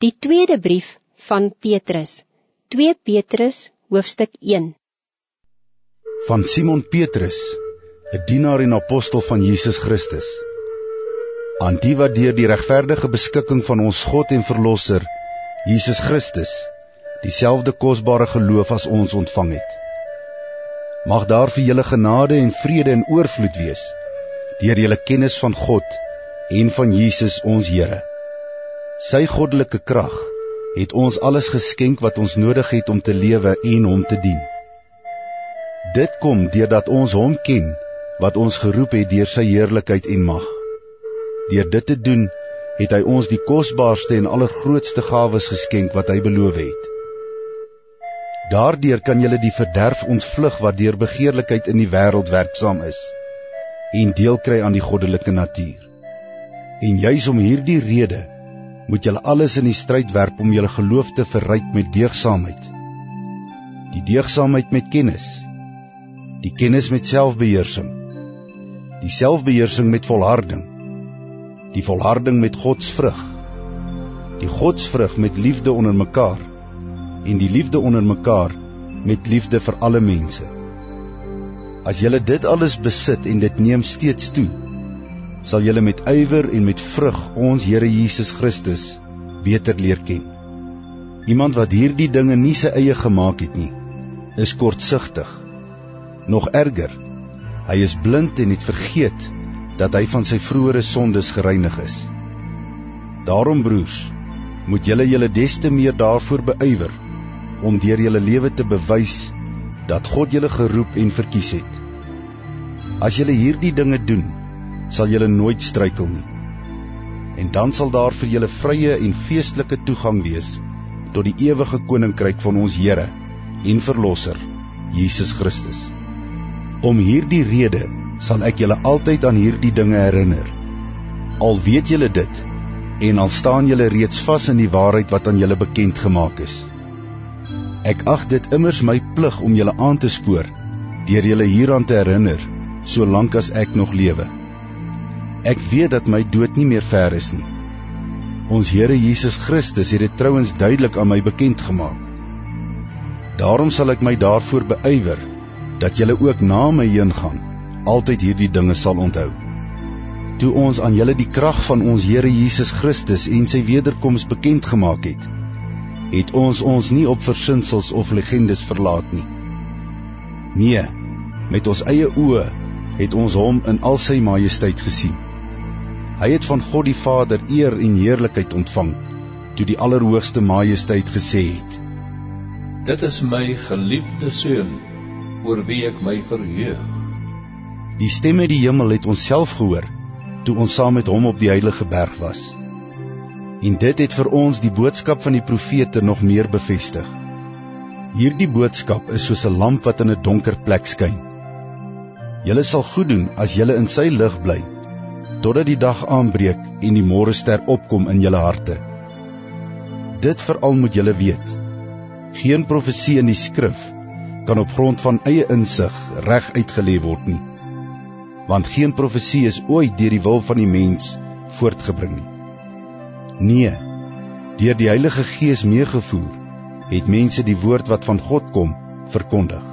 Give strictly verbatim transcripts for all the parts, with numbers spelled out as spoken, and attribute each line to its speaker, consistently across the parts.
Speaker 1: Die tweede brief van Petrus, twee Petrus, hoofstuk een.
Speaker 2: Van Simon Petrus, 'n dienaar en apostel van Jesus Christus, aan die wat deur die regverdige beskikking van ons God en Verlosser, Jesus Christus, dieselfde kosbare geloof as ons ontvang het. Mag daar vir julle genade en vrede in oorvloed wees, deur julle kennis van God en van Jesus ons Here. Sy goddelike krag het ons alles geskenk wat ons nodig het om te lewe en hom te dien. Dit kom deurdat ons hom ken, wat ons geroep het deur sy heerlikheid en mag. Deur dit te doen, het hy ons die kosbaarste en allergrootste gawes geskenk wat hy beloof het. Daardeur kan julle die verderf ontvlug wat deur begeerlikheid in die wêreld werksaam is, en deel kry aan die goddelike natuur. En juis om hierdie rede, moet julle alles in die stryd werp om julle geloof te verryk met deugsaamheid. Die deugsaamheid met kennis, die kennis met selfbeheersing, die selfbeheersing met volharding, die volharding met godsvrug, die godsvrug met liefde onder mekaar, en die liefde onder mekaar met liefde vir alle mense. As julle dit alles besit en dit neem steeds toe, sal julle met ywer en met vrug ons Here Jesus Christus beter leer ken. Iemand wat hierdie dinge nie sy eie gemaak het nie, is kortsigtig. Nog erger, hy is blind en het vergeet dat hy van sy vroeëre sondes gereinig is. Daarom broers, moet julle julle des te meer daarvoor beywer, om deur julle lewe te bewys dat God julle geroep en verkies het. As julle hierdie dinge doen, sal julle nooit struikel nie. En dan sal daar vir julle vrye en feestelike toegang wees tot die ewige koninkryk van ons Here en Verlosser, Jesus Christus. Om hierdie rede sal ek julle altyd aan hierdie dinge herinner. Al weet julle dit, en al staan julle reeds vas in die waarheid wat aan julle bekend gemaak is. Ek ag dit immers my plig om julle aan te spoor, deur julle hieraan te herinner, solank as ek nog lewe. Ek weet dat my dood nie meer ver is nie. Ons Here Jesus Christus het dit trouens duidelik aan my bekend gemaak. Daarom sal ek my daarvoor beywer, dat julle ook na my heen gaan, altyd hierdie dinge sal onthou. Toe ons aan julle die krag van ons Here Jesus Christus en sy wederkoms bekend gemaak het, het ons ons nie op versinsels of legendes verlaat nie. Nee, met ons eie oë het ons hom in al sy majesteit gesien. Hy het van God die Vader eer en heerlikheid ontvang, toe die Allerhoogste Majesteit gesê het:
Speaker 3: Dit is my geliefde seun, oor wie ek my verheug.
Speaker 2: Die stem uit die hemel het ons self gehoor, toe ons saam met hom op die heilige berg was. En dit het vir ons die boodskap van die profete nog meer bevestig. Hierdie boodskap is soos 'n lamp wat in 'n donker plek skyn. Julle sal goed doen as julle in sy lig bly, totdat die dag aanbreek en die môrester opkom in julle harte. Dit veral moet julle weet. Geen profesie in die skrif kan op grond van eie insig reg uitgelê word nie. Want geen profesie is ooit deur die wil van die mens voortgebring nie. Nee, deur die Heilige Gees meegevoer, het mense die woord wat van God kom, verkondig.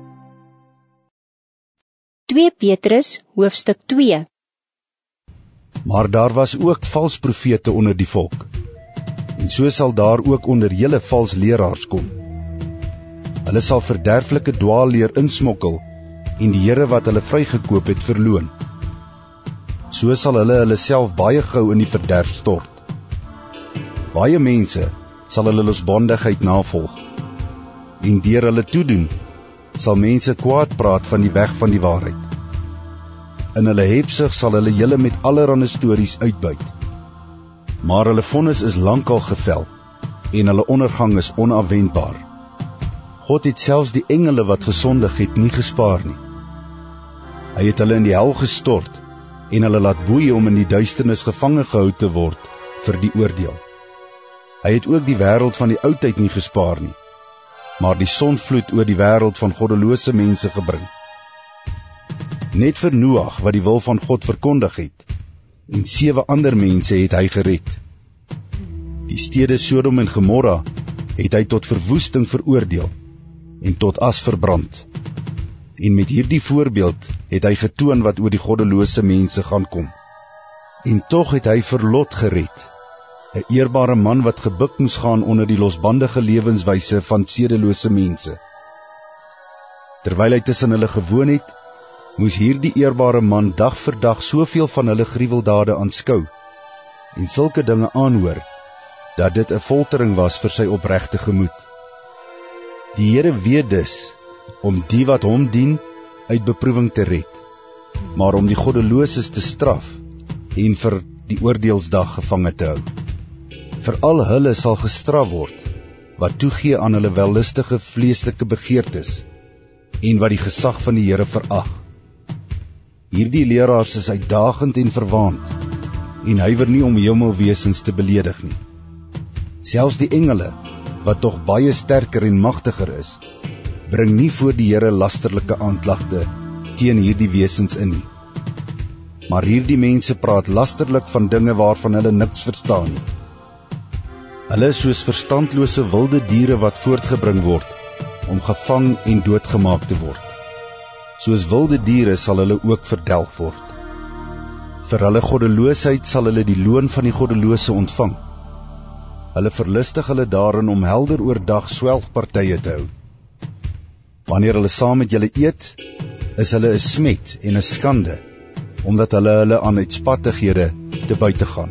Speaker 1: twee Petrus, hoofstuk twee.
Speaker 2: Maar daar was ook vals profete onder die volk, en so sal daar ook onder julle vals leraars kom. Hulle sal verderflike dwaalleer insmokkel, en die Here wat hulle vrygekoop het verloon. So sal hulle hulle self baie gou in die verderf stort. Baie mense sal hulle losbandigheid navolg, en deur hulle toedoen, sal mense kwaad praat van die weg van die waarheid. In hulle hebsug sal hulle julle met allerlei stories uitbuit. Maar hulle vonnis is lankal gevel, en hulle ondergang is onafwendbaar. God het selfs die engele wat gesondig het nie gespaar nie. Hy het hulle in die hel gestort, en hulle laat boei om in die duisternis gevange gehou te word vir die oordeel. Hy het ook die wêreld van die oudheid nie gespaar nie, maar die sonvloed oor die wêreld van goddelose mense gebring. Net vir Noag, wat die wil van God verkondig het, en sewe ander mense het hy gered. Die stede Sodom en Gomorra het hy tot verwoesting veroordeel en tot as verbrand. En met hierdie voorbeeld het hy getoon wat oor die goddelose mense gaan kom. En tog het hy vir Lot gered, 'n eerbare man wat gebuk moes gaan onder die losbandige lewenswyse van sedelose mense. Terwyl hy tussen hulle gewoon het, moes hierdie eerbare man dag vir dag soveel van hulle gruweldade aanskou en sulke dinge aanhoor, dat dit 'n foltering was vir sy opregte gemoed. Die Here weet dus om die wat hom dien uit beproewing te red, maar om die goddeloses te straf en vir die oordeelsdag gevange te hou. Vir al hulle sal gestraf word wat toegee aan hulle wellustige vleeslike begeertes en wat die gesag van die Here verag. Hierdie leraars is uitdagend en verwaand en huiwer nie om hemelwesens te beledig nie. Selfs die engele, wat tog baie sterker en magtiger is, bring nie voor die Here lasterlike aanklagte teen hierdie wesens in nie. Maar hierdie mense praat lasterlik van dinge waarvan hulle niks verstaan nie. Hulle is soos verstandlose wilde diere wat voortgebring word om gevang en doodgemaak te word. Soos wilde diere sal hulle ook verdelg word. Vir hulle goddeloosheid sal hulle die loon van die goddelose ontvang. Hulle verlustig hulle daarin om helder oordag swelgpartye te hou. Wanneer hulle saam met julle eet, is hulle 'n smet en 'n skande, omdat hulle hulle aan uitspattighede te buite gaan.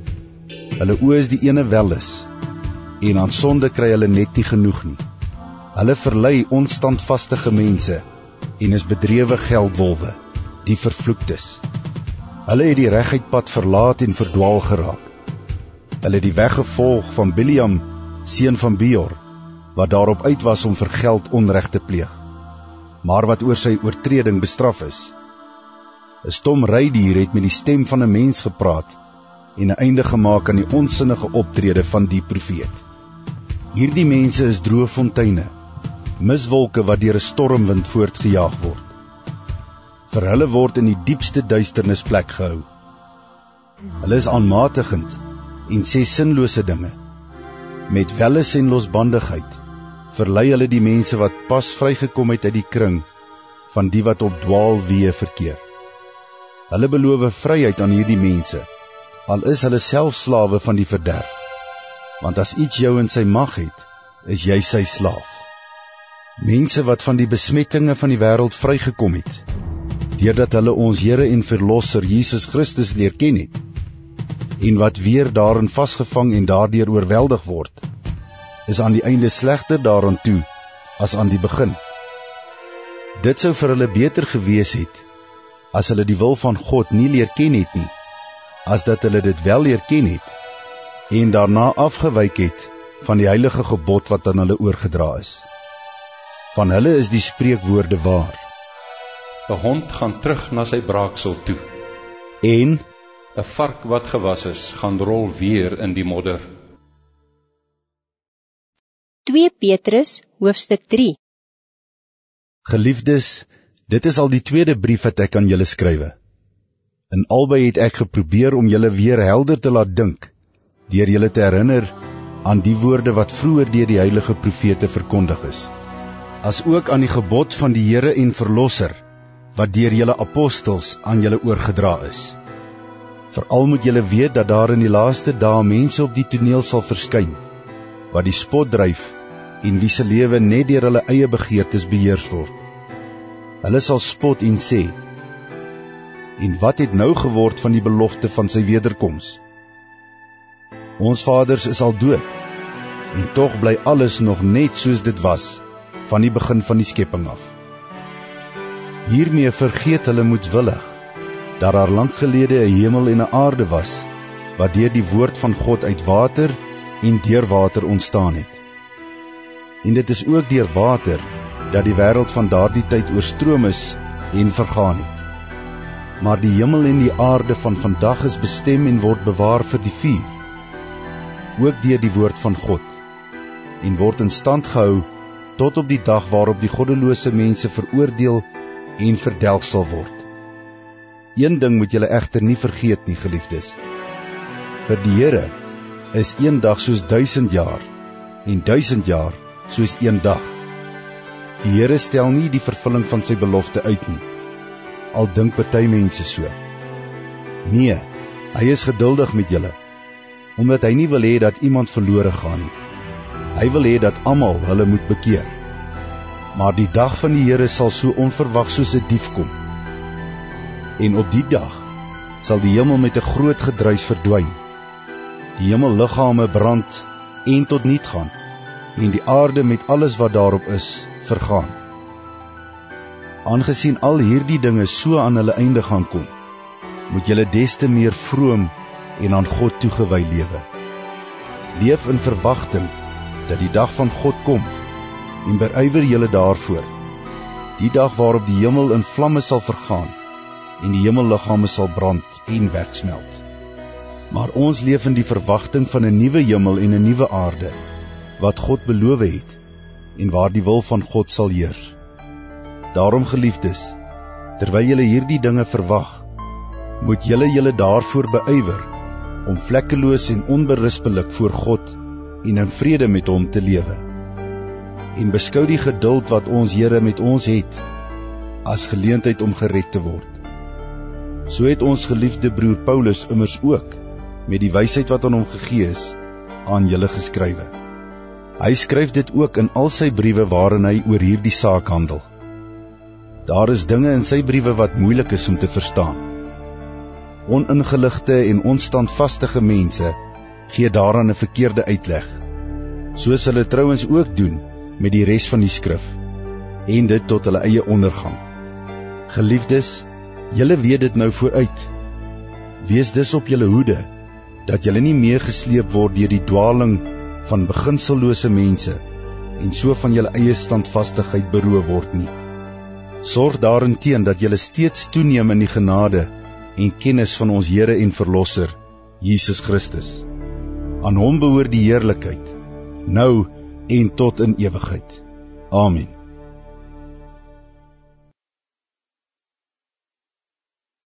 Speaker 2: Hulle oë is die ene welis, en aan sonde kry hulle net nie genoeg nie. Hulle verlei onstandvastige mense, en is bedrewe geldwolwe, die vervloektes. Hulle het die reguit pad verlaat en verdwaal geraak. Hulle het die weg gevolg van Biliam, seun van Beor, wat daarop uit was om vir geld onreg te pleeg, maar wat oor sy oortreding bestraf is. 'n Stom rydier het met die stem van 'n mens gepraat en 'n einde gemaak aan die onsinnige optrede van die profeet. Hierdie mense is droë fonteine, miswolke wat deur 'n stormwind voortgejaag word. Vir hulle word in die diepste duisternis plek gehou. Hulle is aanmatigend en sê sinlose dinge. Met welis en losbandigheid verlei hulle die mense wat pas vrygekom het uit die kring van die wat op dwaalweë verkeer. Hulle beloof vryheid aan hierdie mense, al is hulle self slawe van die verderf. Want as iets jou in sy mag het, is jy sy slaaf. Mense wat van die besmettinge van die wêreld vrygekom het, deurdat hulle ons Here en Verlosser Jesus Christus leer ken het, en wat weer daarin vasgevang en daardeur oorweldig word, is aan die einde slegter daaraan toe as aan die begin. Dit sou vir hulle beter gewees het, as hulle die wil van God nie leer ken het nie, as dat hulle dit wel leer ken het, en daarna afgewyk het van die heilige gebod wat aan hulle oorgedra is. Van hulle is die spreekwoorde waar.
Speaker 4: 'n Hond gaan terug na sy braaksel toe,
Speaker 2: En
Speaker 4: 'n vark wat gewas is, gaan rol weer in die modder.
Speaker 1: twee Petrus, hoofstuk drie.
Speaker 2: Geliefdes, dit is al die tweede brief wat ek aan julle skrywe. In albei het ek geprobeer om julle weer helder te laat dink, deur julle te herinner aan die woorde wat vroeër deur die heilige profete verkondig is, as ook aan die gebod van die Here en Verlosser, wat deur julle apostels aan julle oorgedra is. Veral moet julle weet dat daar in die laaste dae mense op die toneel sal verskyn, wat die spot dryf en wie se lewe net deur hulle eie begeertes beheers word. Hulle sal spot en sê, en wat het nou geword van die belofte van sy wederkoms? Ons vaders is al dood, en tog bly alles nog net soos dit was, van die begin van die skepping af. Hiermee vergeet hulle moedwillig, dat daar lank gelede 'n hemel en 'n aarde was, wat deur die woord van God uit water en deur water ontstaan het. En dit is ook deur water, dat die wêreld van daardie tyd oorstroom is en vergaan het. Maar die hemel en die aarde van vandag is bestem en word bewaar vir die vuur, ook deur die woord van God, en word in stand gehou tot op die dag waarop die goddelose mense veroordeel en verdelg sal word. Een ding moet julle egter nie vergeet nie, geliefdes. Vir die Here is een dag soos duisend jaar, en duisend jaar soos een dag. Die Here stel nie die vervulling van sy belofte uit nie, al dink party mense so. Nee, hy is geduldig met julle, omdat hy nie wil hê dat iemand verlore gaan nie. Hy wil hê dat almal hulle moet bekeer. Maar die dag van die Here sal so onverwag soos 'n dief kom. En op die dag sal die hemel met 'n groot gedruis verdwyn. Die hemelliggame brand en tot niet gaan, en die aarde met alles wat daarop is, vergaan. Aangesien al hierdie dinge so aan hulle einde gaan kom, moet julle des te meer vroom en aan God toegewy lewe. Leef in verwagting dat die dag van God kom, en berywer julle daarvoor, die dag waarop die hemel in vlamme sal vergaan, en die hemelliggame sal brand en wegsmelt. Maar ons leef in die verwagting van 'n nuwe hemel en 'n nuwe aarde, wat God beloof het, en waar die wil van God sal heers. Daarom, geliefdes, terwyl julle hierdie dinge verwag, moet julle julle daarvoor beywer, om vlekkeloos en onberispelik voor God en in vrede met hom te lewe. En beskou die geduld wat ons Here met ons het, as geleentheid om gered te word. So het ons geliefde broer Paulus immers ook, met die wysheid wat aan hom gegee is, aan julle geskrywe. Hy skryf dit ook in al sy briewe waarin hy oor hierdie saak handel. Daar is dinge in sy briewe wat moeilik is om te verstaan. Oningeligte en onstandvastige mense gee daaraan 'n verkeerde uitleg, soos hulle trouens ook doen met die res van die skrif, en dit tot hulle eie ondergang. Geliefdes, julle weet dit nou vooruit. Wees dus op julle hoede, dat julle nie meegesleep word deur die dwaling van beginsellose mense, en so van julle eie standvastigheid beroof word nie. Sorg daarenteen dat julle steeds toeneem in die genade en kennis van ons Here en Verlosser, Jesus Christus. Aan hom behoort die heerlikheid, nou en tot in ewigheid. Amen.